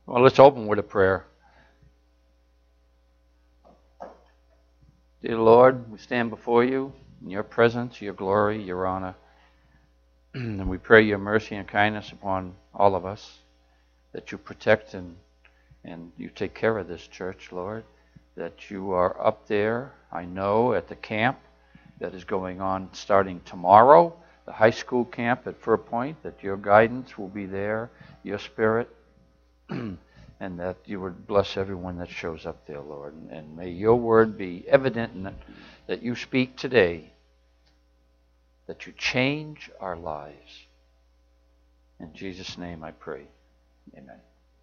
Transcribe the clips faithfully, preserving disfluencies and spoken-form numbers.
Well, let's open with a prayer. Dear Lord, we stand before you in your presence, your glory, your honor. And we pray your mercy and kindness upon all of us, that you protect and, and you take care of this church, Lord, that you are up there, I know, at the camp that is going on starting tomorrow, the high school camp at Fir Point, that your guidance will be there, your spirit, and that you would bless everyone that shows up there, Lord. And, and may your word be evident in that, that you speak today, that you change our lives. In Jesus' name I pray. Amen.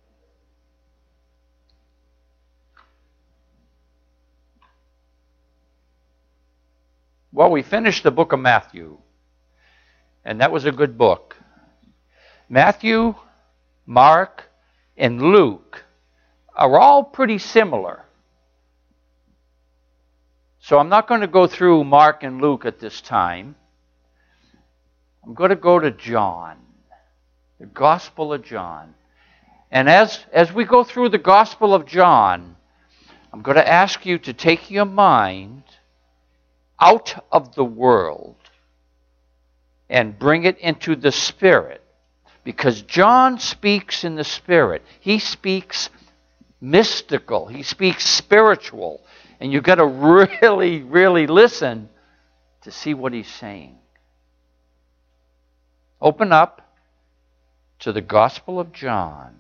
Well, we finished the book of Matthew, and that was a good book. Matthew, Mark, and Luke are all pretty similar. So I'm not going to go through Mark and Luke at this time. I'm going to go to John, the Gospel of John. And as, as we go through the Gospel of John, I'm going to ask you to take your mind out of the world and bring it into the Spirit. Because John speaks in the Spirit. He speaks mystical. He speaks spiritual. And you've got to really, really listen to see what he's saying. Open up to the Gospel of John.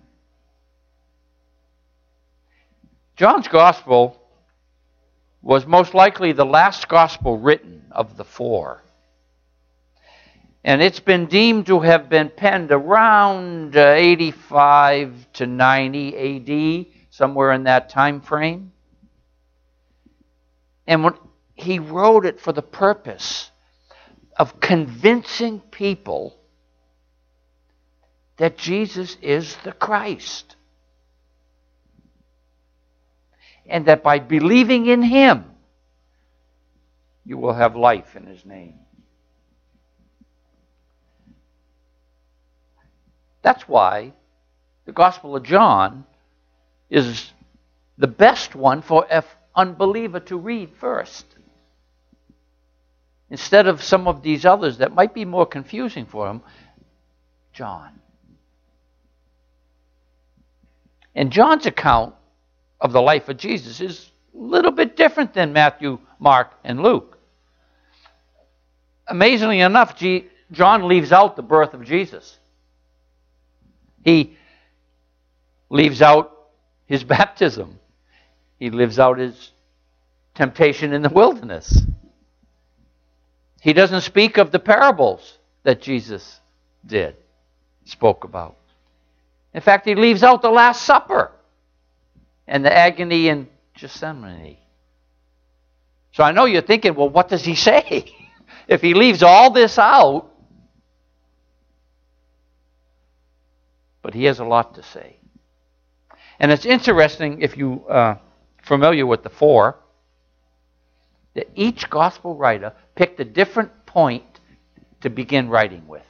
John's Gospel was most likely the last Gospel written of the four. And it's been deemed to have been penned around uh, eighty-five to ninety A D, somewhere in that time frame. And when he wrote it for the purpose of convincing people that Jesus is the Christ. And that by believing in him, you will have life in his name. That's why the Gospel of John is the best one for an unbeliever to read first. Instead of some of these others that might be more confusing for him, John. And John's account of the life of Jesus is a little bit different than Matthew, Mark, and Luke. Amazingly enough, John leaves out the birth of Jesus. He leaves out his baptism. He leaves out his temptation in the wilderness. He doesn't speak of the parables that Jesus did, spoke about. In fact, he leaves out the Last Supper and the agony in Gethsemane. So I know you're thinking, well, what does he say? If he leaves all this out, but he has a lot to say. And it's interesting, if you are uh, familiar with the four, that each gospel writer picked a different point to begin writing with.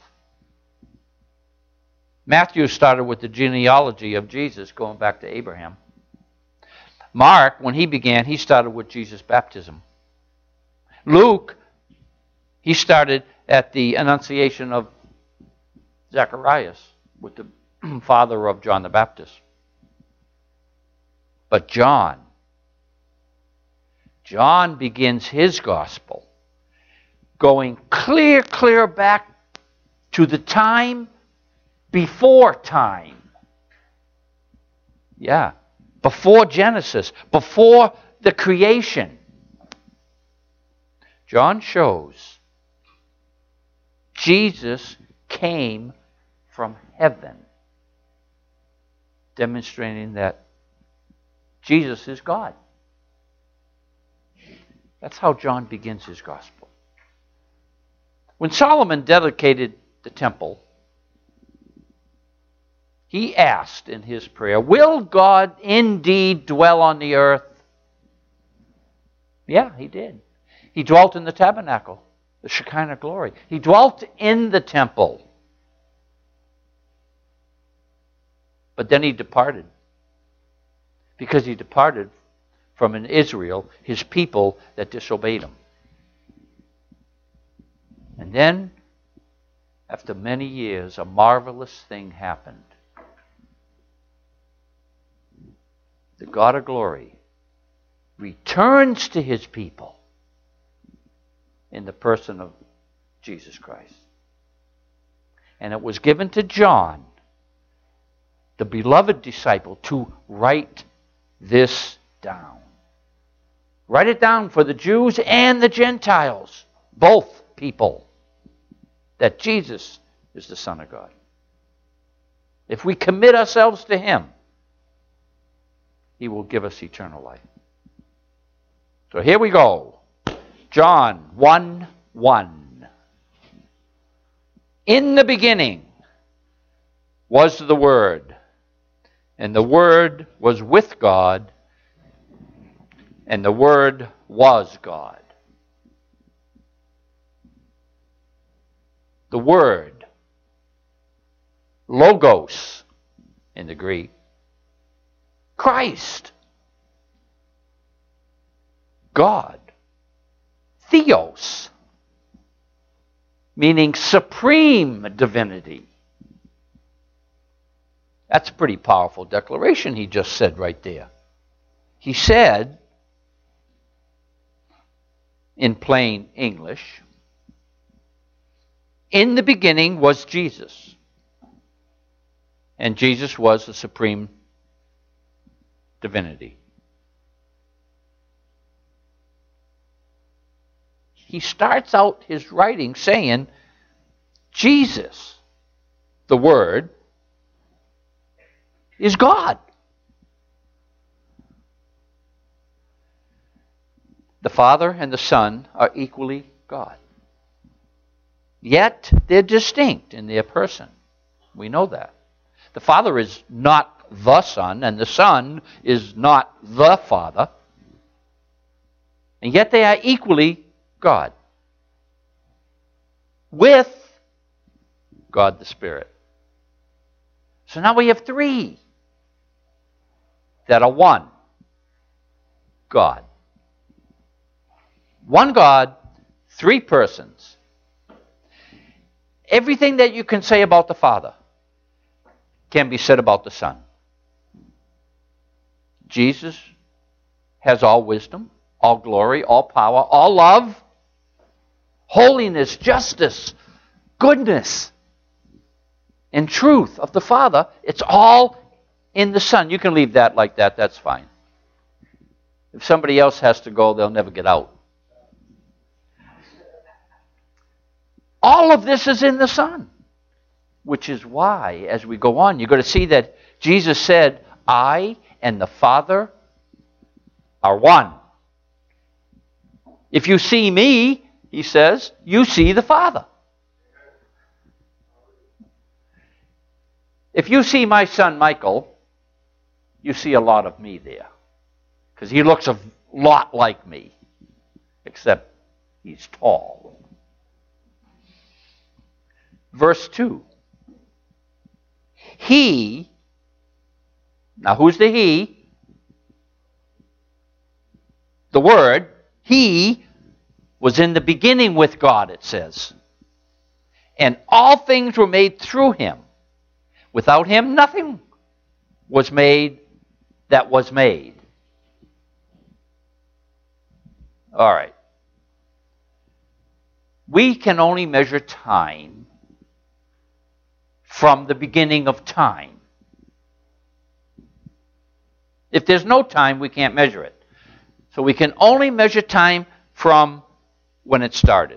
Matthew started with the genealogy of Jesus, going back to Abraham. Mark, when he began, he started with Jesus' baptism. Luke, he started at the Annunciation of Zacharias, with the father of John the Baptist. But John, John begins his gospel going clear, clear back to the time before time. Yeah, before Genesis, before the creation. John shows Jesus came from heaven, demonstrating that Jesus is God. That's how John begins his gospel. When Solomon dedicated the temple, he asked in his prayer, will God indeed dwell on the earth? Yeah, he did. He dwelt in the tabernacle, the Shekinah glory. He dwelt in the temple. But then he departed because he departed from an Israel, his people that disobeyed him. And then, after many years, a marvelous thing happened. The God of glory returns to his people in the person of Jesus Christ. And it was given to John, the beloved disciple, to write this down. Write it down for the Jews and the Gentiles, both people, that Jesus is the Son of God. If we commit ourselves to him, he will give us eternal life. So here we go. John one one. In the beginning was the Word, and the Word was with God, and the Word was God. The Word, logos in the Greek, Christ, God, theos, meaning supreme divinity. That's a pretty powerful declaration he just said right there. He said, in plain English, in the beginning was Jesus, and Jesus was the supreme divinity. He starts out his writing saying, Jesus, the Word, is God. The Father and the Son are equally God. Yet they're distinct in their person. We know that. The Father is not the Son, and the Son is not the Father. And yet they are equally God, with God the Spirit. So now we have three that are one God. One God, three persons. Everything that you can say about the Father can be said about the Son. Jesus has all wisdom, all glory, all power, all love, holiness, justice, goodness, and truth of the Father. It's all in the Son. You can leave that like that. That's fine. If somebody else has to go, they'll never get out. All of this is in the Son, which is why, as we go on, you're going to see that Jesus said, I and the Father are one. If you see me, he says, you see the Father. If you see my son Michael, you see a lot of me there. Because he looks a lot like me, except he's tall. Verse two. He, now who's the he? The Word, he was in the beginning with God, it says. And all things were made through him. Without him, nothing was made that was made. All right. We can only measure time from the beginning of time. If there's no time, we can't measure it. So we can only measure time from when it started.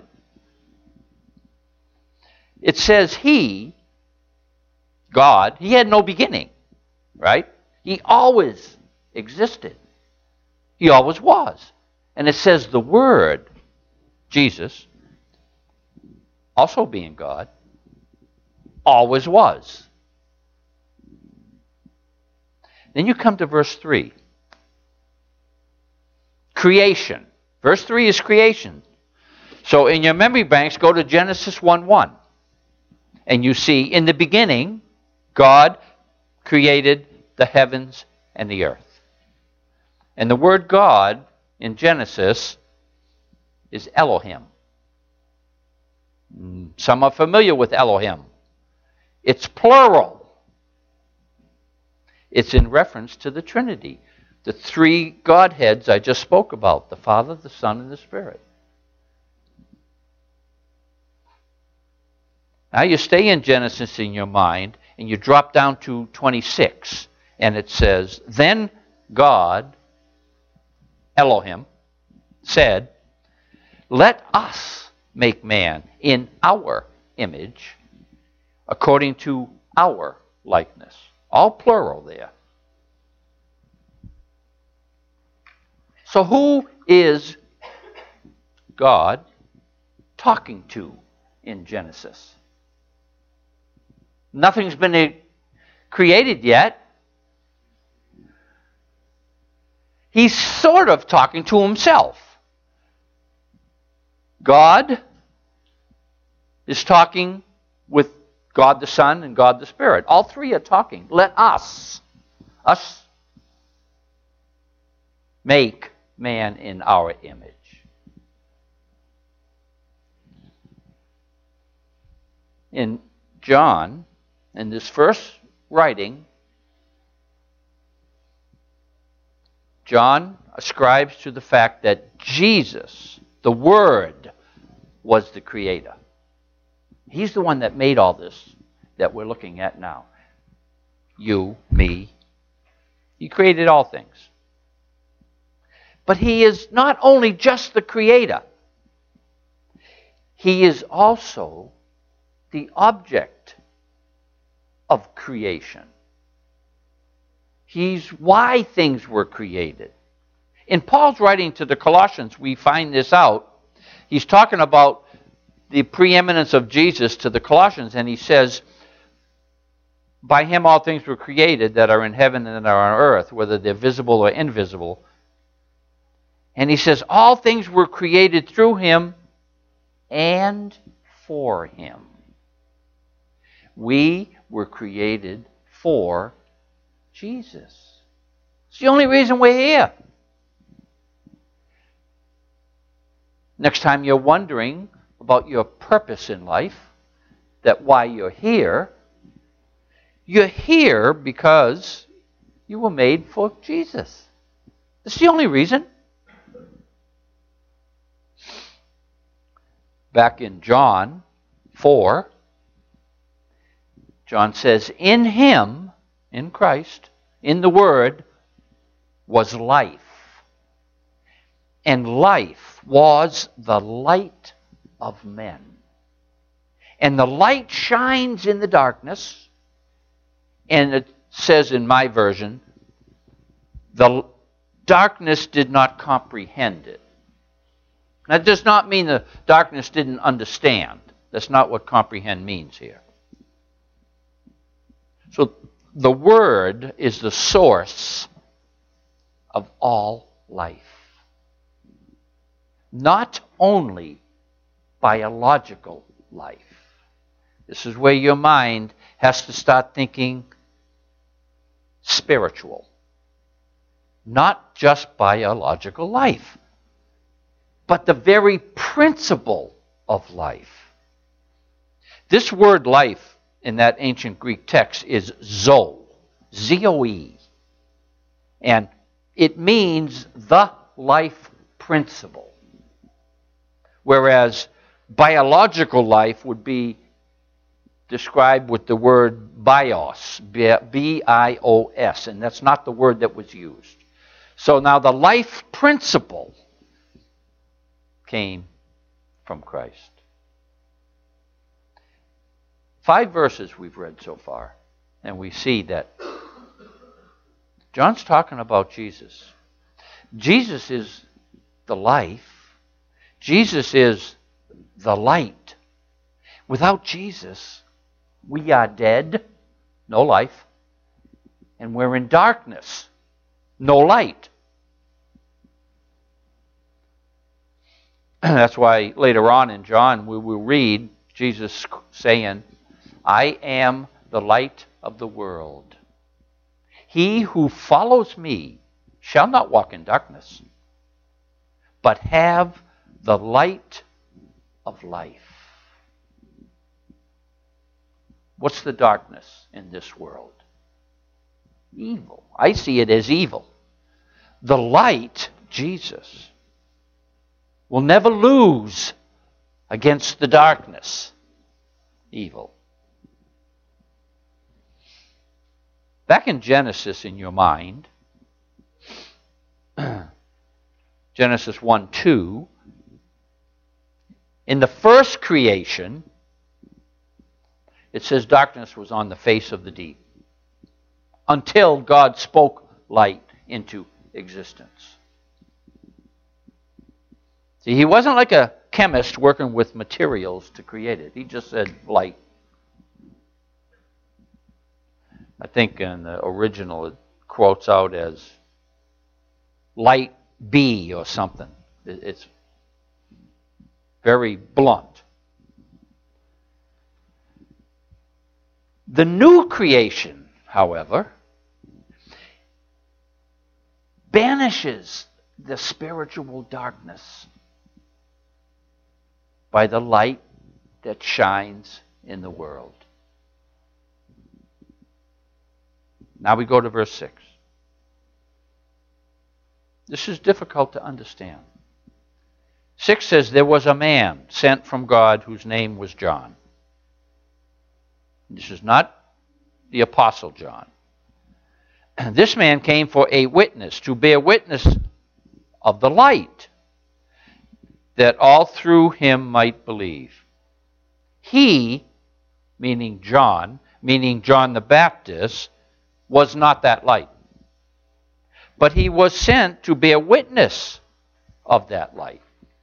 It says he, God, he had no beginning, right? He always existed. He always was. And it says the Word, Jesus, also being God, always was. Then you come to verse three. Creation. Verse three is creation. So in your memory banks, go to Genesis one one. And you see, in the beginning, God created the heavens and the earth. And the word God in Genesis is Elohim. Some are familiar with Elohim. It's plural. It's in reference to the Trinity. The three Godheads I just spoke about, the Father, the Son, and the Spirit. Now you stay in Genesis in your mind, and you drop down to twenty-six, and it says, Then God, Elohim, said, Let us make man in our image, according to our likeness. All plural there. So who is God talking to in Genesis? Nothing's been created yet. He's sort of talking to himself. God is talking with God the Son and God the Spirit. All three are talking. Let us, us make man in our image. In John, in this first writing, John ascribes to the fact that Jesus, the Word, was the creator. He's the one that made all this that we're looking at now. You, me. He created all things. But he is not only just the creator. He is also the object of creation. He's why things were created. In Paul's writing to the Colossians, we find this out. He's talking about the preeminence of Jesus to the Colossians, and he says, By him all things were created that are in heaven and that are on earth, whether they're visible or invisible. And he says, all things were created through him and for him. We were created for Jesus. It's the only reason we're here. Next time you're wondering about your purpose in life, that why you're here, you're here because you were made for Jesus. That's the only reason. Back in John four, John says, In him, in Christ, in the Word, was life. And life was the light of men. And the light shines in the darkness. And it says in my version, the darkness did not comprehend it. That does not mean the darkness didn't understand. That's not what comprehend means here. So the Word is the source of all life. Not only biological life. This is where your mind has to start thinking spiritual. Not just biological life, but the very principle of life. This word life in that ancient Greek text is zoe, Z O E. And it means the life principle. Whereas biological life would be described with the word bios, B I O S, and that's not the word that was used. So now the life principle came from Christ. Five verses we've read so far, and we see that John's talking about Jesus. Jesus is the life. Jesus is the light. Without Jesus, we are dead, no life, and we're in darkness, no light. That's why later on in John we will read Jesus saying, I am the light of the world. He who follows me shall not walk in darkness, but have the light of life. What's the darkness in this world? Evil. I see it as evil. The light, Jesus, will never lose against the darkness, evil. Back in Genesis in your mind, Genesis one two, in the first creation, it says darkness was on the face of the deep until God spoke light into existence. See, he wasn't like a chemist working with materials to create it. He just said light. I think in the original it quotes out as light be or something. It's very blunt. The new creation, however, banishes the spiritual darkness by the light that shines in the world. Now we go to verse six. This is difficult to understand. six says, there was a man sent from God whose name was John. This is not the Apostle John. This man came for a witness, to bear witness of the light, that all through him might believe. He, meaning John, meaning John the Baptist, was not that light. But he was sent to bear witness of that light.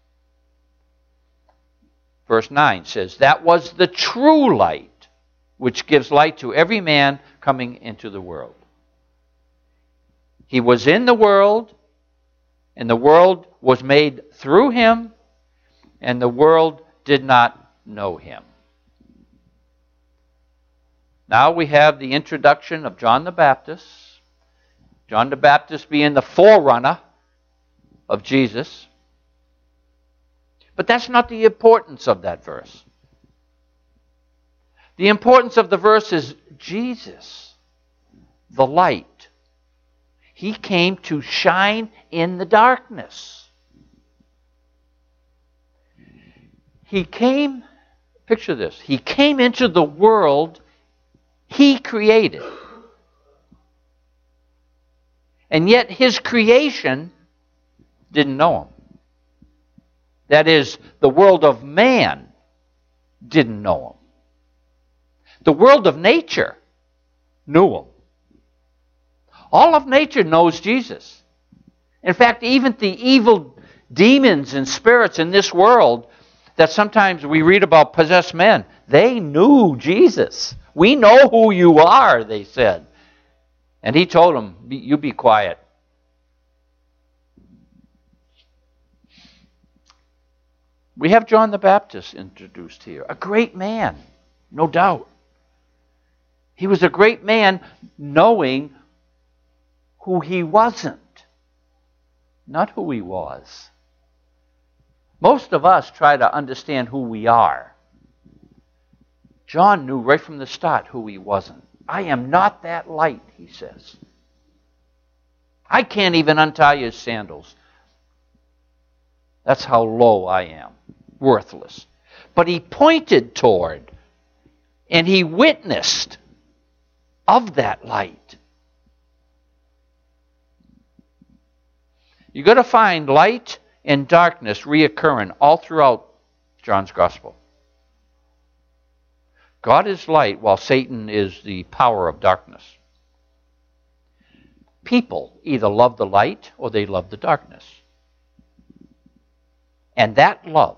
Verse nine says, that was the true light, which gives light to every man coming into the world. He was in the world, and the world was made through him, and the world did not know him. Now we have the introduction of John the Baptist. John the Baptist being the forerunner of Jesus. But that's not the importance of that verse. The importance of the verse is Jesus, the light. He came to shine in the darkness. He came, picture this, he came into the world he created. And yet his creation didn't know him. That is, the world of man didn't know him. The world of nature knew him. All of nature knows Jesus. In fact, even the evil demons and spirits in this world that sometimes we read about possessed men, they knew Jesus. We know who you are, they said. And he told them, you be quiet. We have John the Baptist introduced here. A great man, no doubt. He was a great man knowing who he wasn't, not who he was. Most of us try to understand who we are. John knew right from the start who he wasn't. I am not that light, he says. I can't even untie his sandals. That's how low I am, worthless. But he pointed toward and he witnessed of that light. You're going to find light and darkness reoccurring all throughout John's Gospel. God is light while Satan is the power of darkness. People either love the light or they love the darkness. And that love,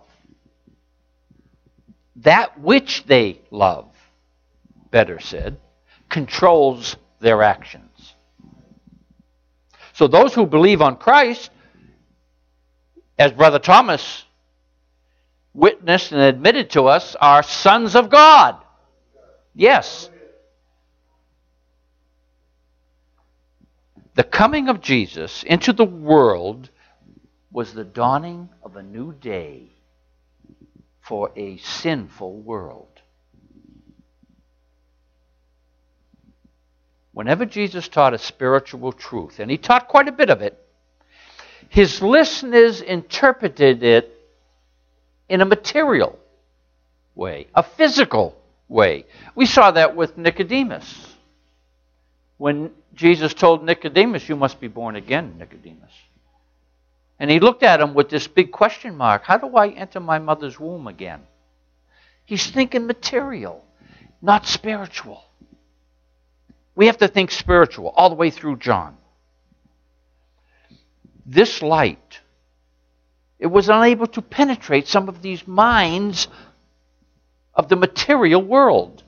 that which they love, better said, controls their actions. So those who believe on Christ, as Brother Thomas witnessed and admitted to us, are sons of God. Yes. The coming of Jesus into the world was the dawning of a new day for a sinful world. Whenever Jesus taught a spiritual truth, and he taught quite a bit of it, his listeners interpreted it in a material way, a physical way. We saw that with Nicodemus. When Jesus told Nicodemus, "You must be born again, Nicodemus." And he looked at him with this big question mark. How do I enter my mother's womb again? He's thinking material, not spiritual. We have to think spiritual all the way through John. This light, it was unable to penetrate some of these minds of the material world.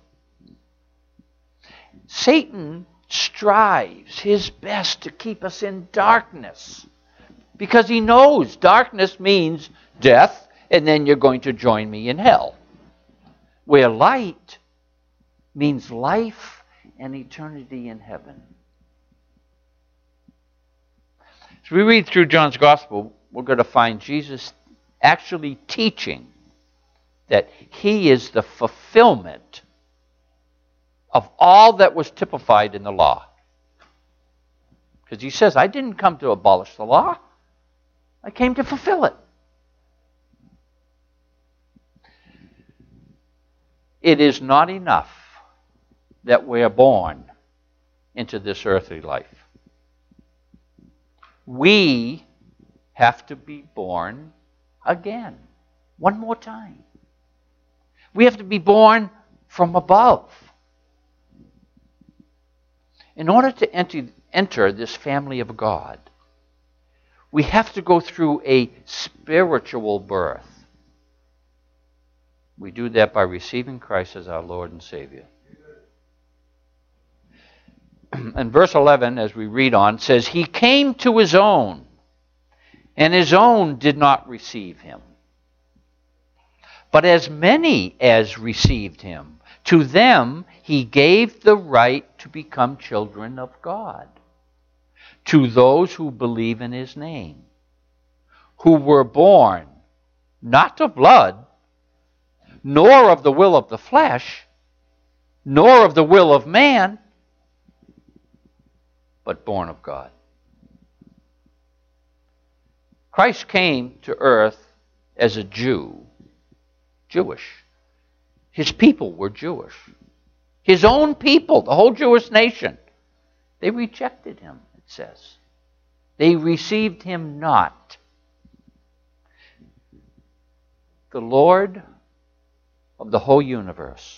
Satan strives his best to keep us in darkness because he knows darkness means death, and then you're going to join me in hell. Where light means life and eternity in heaven. As we read through John's Gospel, we're going to find Jesus actually teaching that he is the fulfillment of all that was typified in the law. Because he says, I didn't come to abolish the law. I came to fulfill it. It is not enough that we're born into this earthly life. We have to be born again, one more time. We have to be born from above. In order to enter, enter this family of God, we have to go through a spiritual birth. We do that by receiving Christ as our Lord and Savior. And verse eleven, as we read on, says, He came to His own, and His own did not receive Him. But as many as received Him, to them He gave the right to become children of God, to those who believe in His name, who were born not of blood, nor of the will of the flesh, nor of the will of man, but born of God. Christ came to earth as a Jew, Jewish. His people were Jewish. His own people, the whole Jewish nation, they rejected Him, it says. They received Him not. The Lord of the whole universe,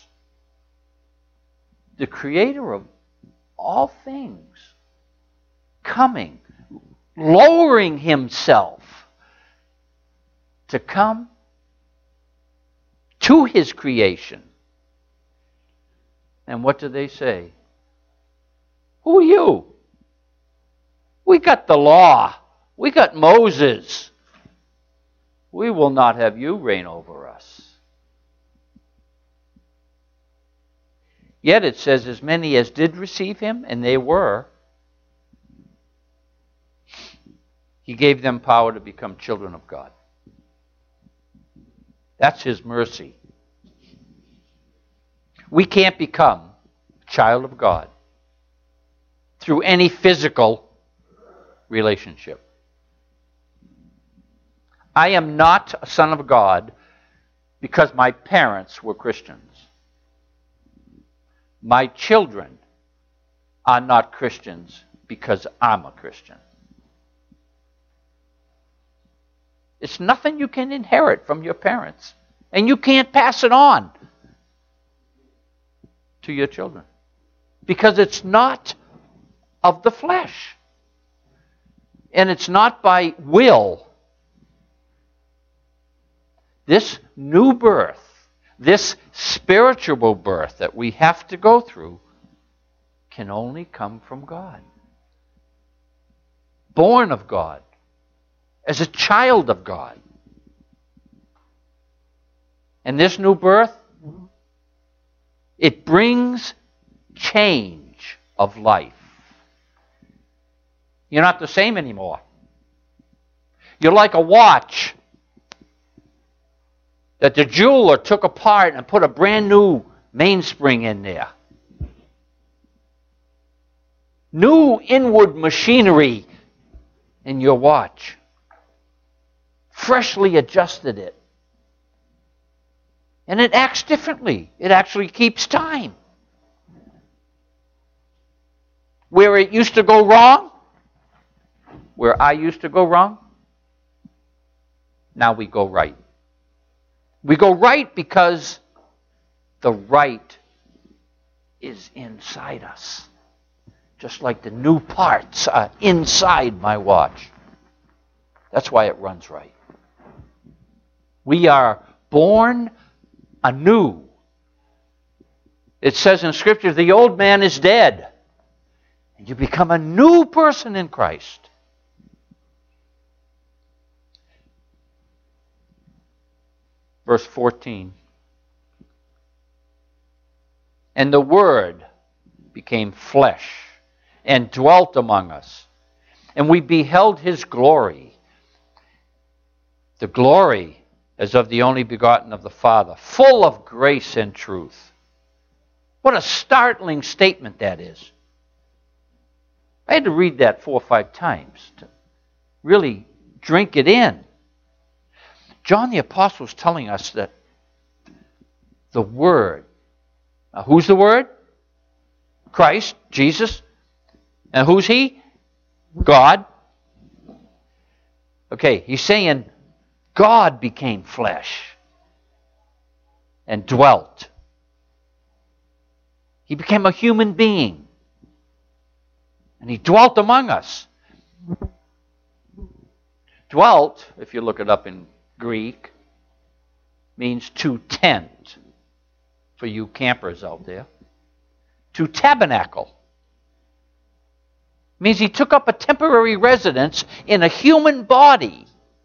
the Creator of all things, coming, lowering Himself to come to His creation. And what do they say? Who are you? We got the law. We got Moses. We will not have you reign over us. Yet it says, as many as did receive Him, and they were, He gave them power to become children of God. That's His mercy. We can't become a child of God through any physical relationship. I am not a son of God because my parents were Christians. My children are not Christians because I'm a Christian. It's nothing you can inherit from your parents. And you can't pass it on to your children. Because it's not of the flesh. And it's not by will. This new birth, this spiritual birth that we have to go through, can only come from God. Born of God. As a child of God. And this new birth, it brings change of life. You're not the same anymore. You're like a watch that the jeweler took apart and put a brand new mainspring in there. New inward machinery in your watch. Freshly adjusted it. And it acts differently. It actually keeps time. Where it used to go wrong, where I used to go wrong, now we go right. We go right because the right is inside us. Just like the new parts are inside my watch. That's why it runs right. We are born anew. It says in Scripture, the old man is dead. And you become a new person in Christ. Verse fourteen. And the Word became flesh and dwelt among us. And we beheld His glory. The glory as of the only begotten of the Father, full of grace and truth. What a startling statement that is. I had to read that four or five times to really drink it in. John the Apostle is telling us that the Word, now who's the Word? Christ, Jesus. And who's He? God. Okay, he's saying God became flesh and dwelt. He became a human being. And He dwelt among us. Dwelt, if you look it up in Greek, means to tent. For you campers out there. To tabernacle. Means He took up a temporary residence in a human body.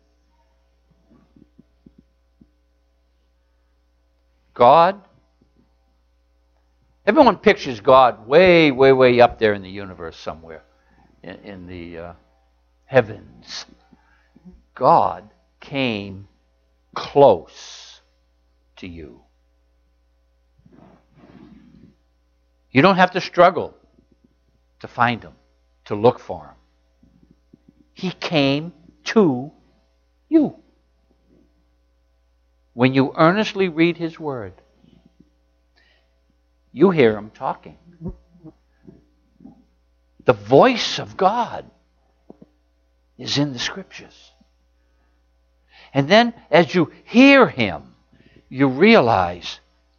God. Everyone pictures God way, way, way up there in the universe somewhere. In, in the uh, heavens. God came close to you. You don't have to struggle to find Him, to look for Him. He came to you. When you earnestly read His Word, you hear Him talking. The voice of God is in the Scriptures. And then as you hear Him, you realize,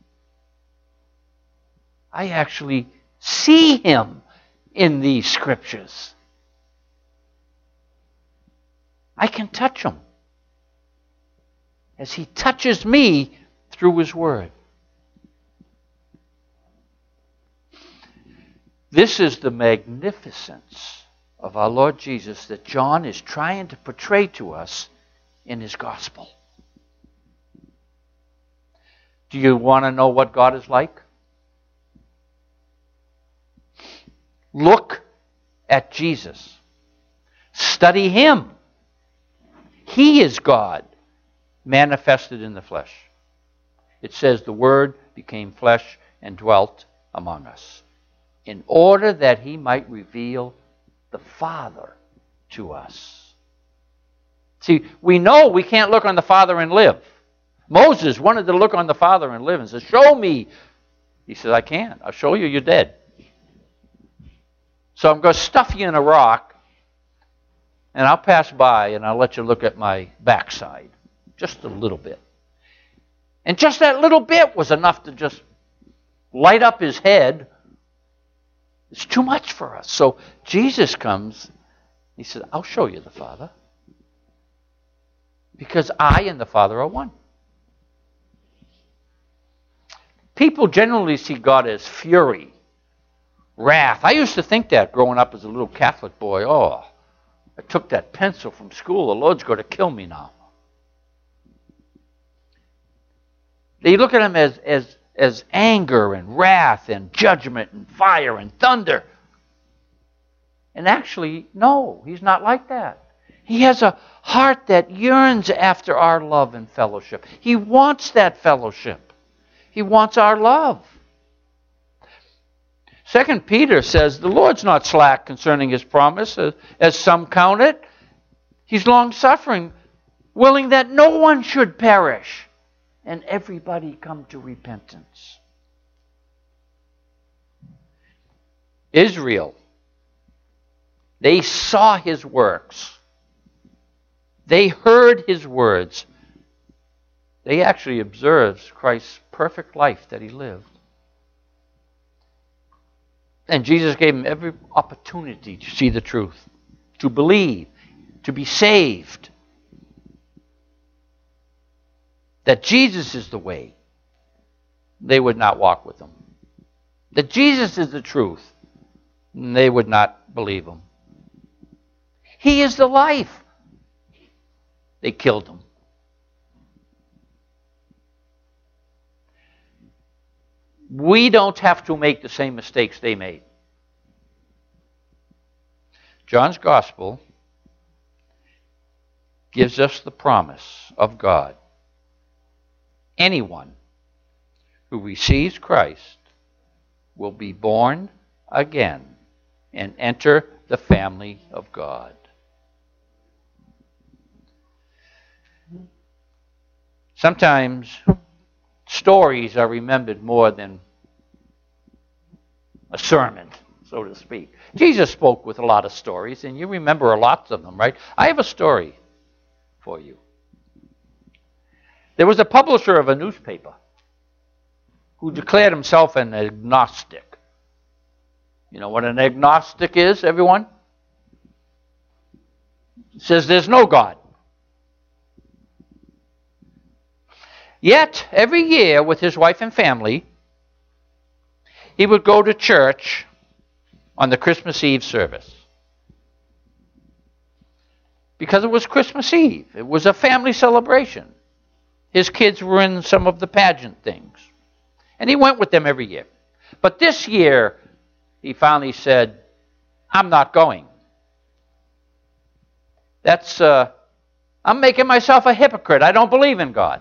I actually see Him in these Scriptures. I can touch Him as He touches me through His Word. This is the magnificence of our Lord Jesus that John is trying to portray to us in his gospel. Do you want to know what God is like? Look at Jesus. Study Him. He is God manifested in the flesh. It says the Word became flesh and dwelt among us, in order that He might reveal the Father to us. See, we know we can't look on the Father and live. Moses wanted to look on the Father and live and said, show me. He said, I can't. I'll show you, you're dead. So I'm going to stuff you in a rock, and I'll pass by, and I'll let you look at my backside. Just a little bit. And just that little bit was enough to just light up his head. It's too much for us. So Jesus comes. He says, I'll show you the Father. Because I and the Father are one. People generally see God as fury, wrath. I used to think that growing up as a little Catholic boy. Oh, I took that pencil from school. The Lord's going to kill me now. They look at Him as, as, as anger and wrath and judgment and fire and thunder. And actually, no, he's not like that. He has a heart that yearns after our love and fellowship. He wants that fellowship. He wants our love. Second Peter says, the Lord's not slack concerning his promise, as, as some count it. He's long-suffering, willing that no one should perish, and everybody come to repentance. Israel, they saw his works. They heard his words. They actually observed Christ's perfect life that he lived. And Jesus gave them every opportunity to see the truth, to believe, to be saved. That Jesus is the way. They would not walk with him. That Jesus is the truth. They would not believe him. He is the life. They killed him. We don't have to make the same mistakes they made. John's Gospel gives us the promise of God. Anyone who receives Christ will be born again and enter the family of God. Sometimes stories are remembered more than a sermon, so to speak. Jesus spoke with a lot of stories, and you remember lots of them, right? I have a story for you. There was a publisher of a newspaper who declared himself an agnostic. You know what an agnostic is, everyone? It says there's no God. Yet, every year with his wife and family, he would go to church on the Christmas Eve service. Because it was Christmas Eve. It was a family celebration. His kids were in some of the pageant things. And he went with them every year. But this year, he finally said, I'm not going. That's, uh, I'm making myself a hypocrite. I don't believe in God.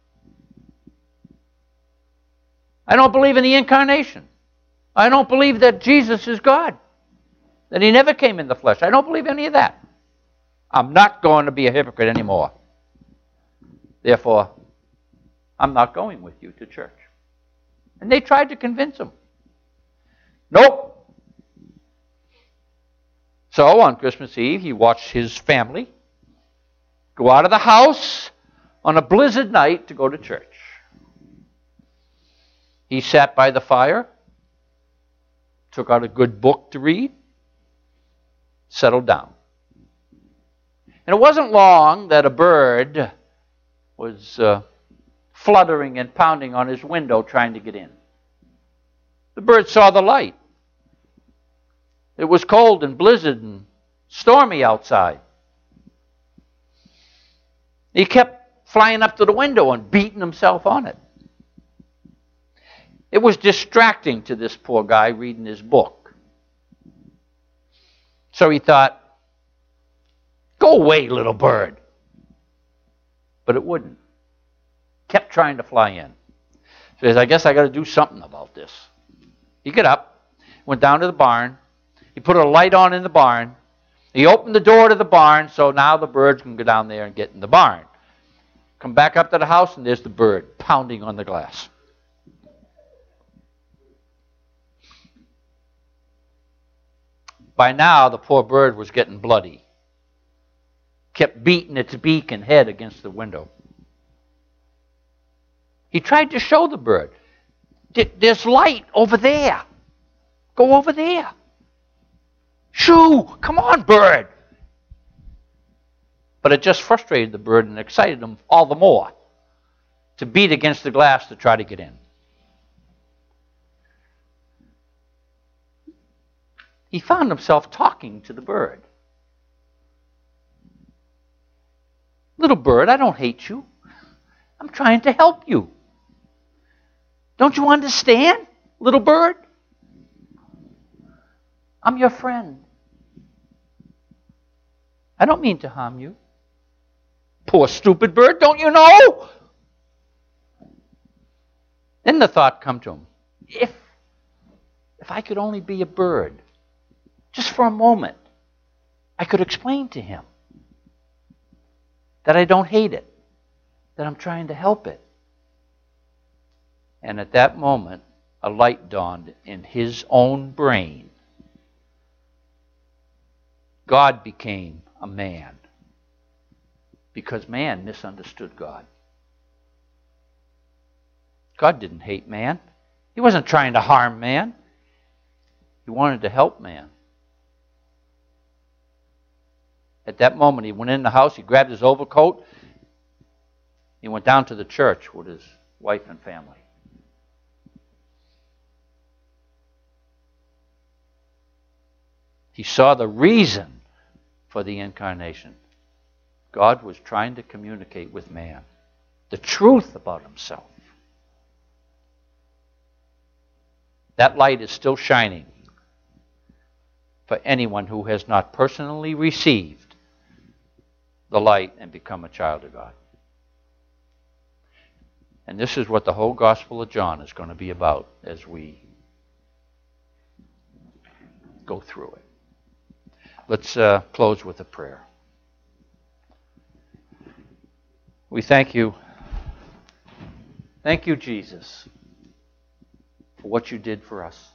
I don't believe in the incarnation. I don't believe that Jesus is God, that he never came in the flesh. I don't believe any of that. I'm not going to be a hypocrite anymore. Therefore, I'm not going with you to church. And they tried to convince him. Nope. So on Christmas Eve, he watched his family go out of the house on a blizzard night to go to church. He sat by the fire, took out a good book to read, settled down. And it wasn't long that a bird was uh, fluttering and pounding on his window trying to get in. The bird saw the light. It was cold and blizzard and stormy outside. He kept flying up to the window and beating himself on it. It was distracting to this poor guy reading his book. So he thought, go away, little bird. But it wouldn't. Kept trying to fly in. So he says, I guess I got to do something about this. He got up, went down to the barn. He put a light on in the barn. He opened the door to the barn, so now the birds can go down there and get in the barn. Come back up to the house, and there's the bird pounding on the glass. By now, the poor bird was getting bloody. Kept beating its beak and head against the window. He tried to show the bird, there's light over there. Go over there. Shoo! Come on, bird! But it just frustrated the bird and excited him all the more to beat against the glass to try to get in. He found himself talking to the bird. Little bird, I don't hate you. I'm trying to help you. Don't you understand, little bird? I'm your friend. I don't mean to harm you. Poor stupid bird, don't you know? Then the thought come to him, if, if I could only be a bird, just for a moment, I could explain to him that I don't hate it, that I'm trying to help it. And at that moment, a light dawned in his own brain. God became a man because man misunderstood God. God didn't hate man. He wasn't trying to harm man. He wanted to help man. At that moment, he went in the house, he grabbed his overcoat, he went down to the church with his wife and family. He saw the reason for the incarnation. God was trying to communicate with man the truth about himself. That light is still shining for anyone who has not personally received the light and become a child of God. And this is what the whole Gospel of John is going to be about as we go through it. Let's uh, close with a prayer. We thank you. Thank you, Jesus, for what you did for us.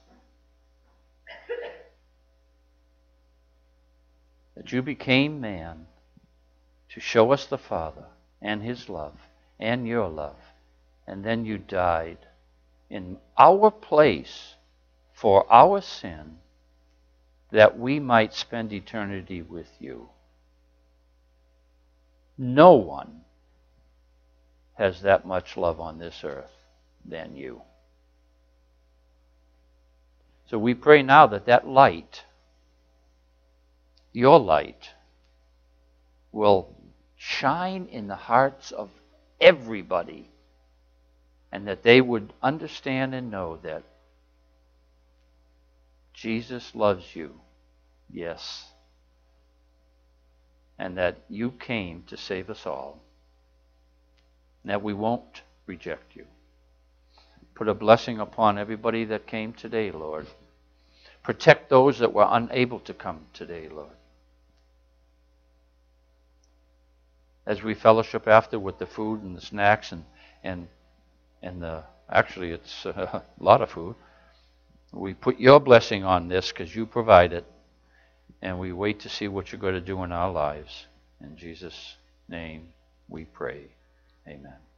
That you became man to show us the Father and his love and your love. And then you died in our place for our sin, that we might spend eternity with you. No one has that much love on this earth than you. So we pray now that that light, your light, will shine in the hearts of everybody, and that they would understand and know that Jesus loves you, yes, and that you came to save us all, and that we won't reject you. Put a blessing upon everybody that came today, Lord. Protect those that were unable to come today, Lord. As we fellowship after with the food and the snacks and and and the actually it's a lot of food. We put your blessing on this because you provide it, and we wait to see what you're going to do in our lives. In Jesus' name we pray. Amen.